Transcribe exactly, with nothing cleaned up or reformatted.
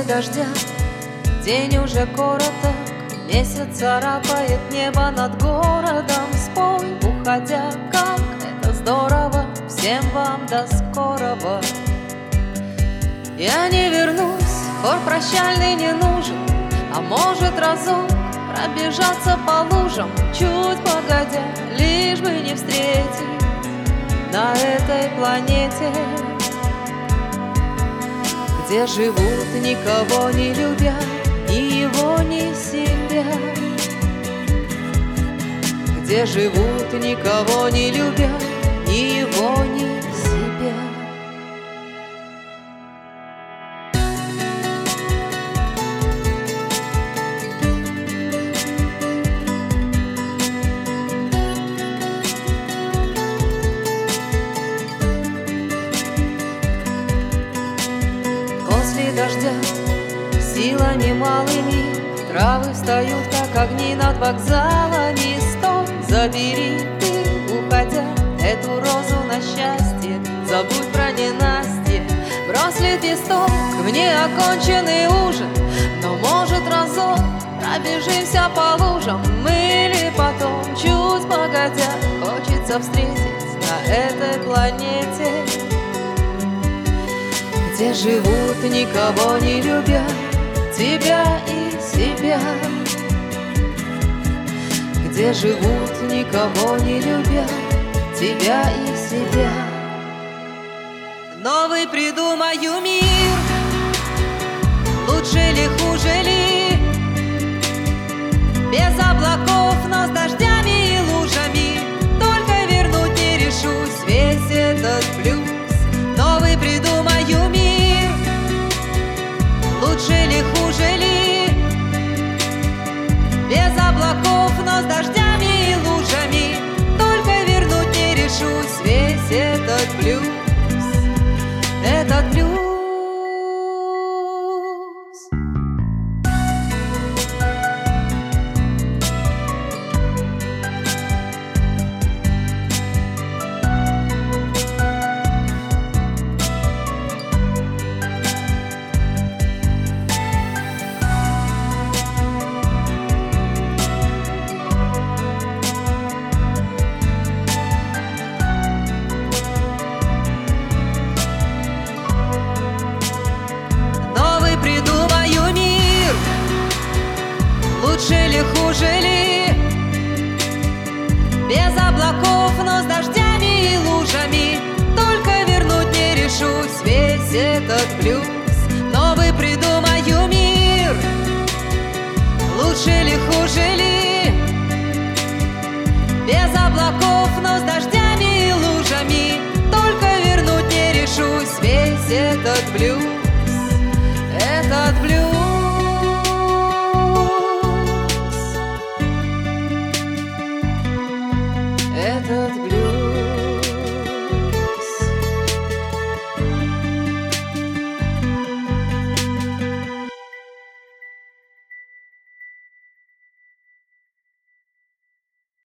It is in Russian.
После дождя день уже короток, месяц царапает небо над городом. Спой, уходя, как это здорово, всем вам до скорого. Я не вернусь, хор прощальный не нужен, а может разок пробежаться по лужам, чуть погодя, лишь бы не встретить на этой планете, где живут, никого не любя, ни его, ни себя. Где живут, никого не любя, ни его, ни себя. После дождя силами малыми травы встают, как огни над вокзалами. Стой, забери ты, уходя, эту розу на счастье. Забудь про ненастье, брось лепесток в неоконченный ужин. Но, может, разок пробежимся по лужам, или потом, чуть погодя, хочется встретить на этой планете, где живут, никого не любя, тебя и себя. Где живут, никого не любя, тебя и себя. Новый придумаю мир, лучше ли, хуже ли, без облаков, но с дождями и лужами. Только вернуть не решусь весь этот блюз. Новый придумаю мир, лучше ли, хуже ли, без облаков, но с дождями и лужами. Только вернуть не решусь весь этот блюз, этот блюз. Лучше ли, хуже ли, без облаков, но с дождями и лужами. Только вернуть не решусь весь этот блюз. Новый придумаю мир, лучше ли, хуже ли, без облаков, но с дождями и лужами. Только вернуть не решусь весь этот блюз, этот блюз. Этот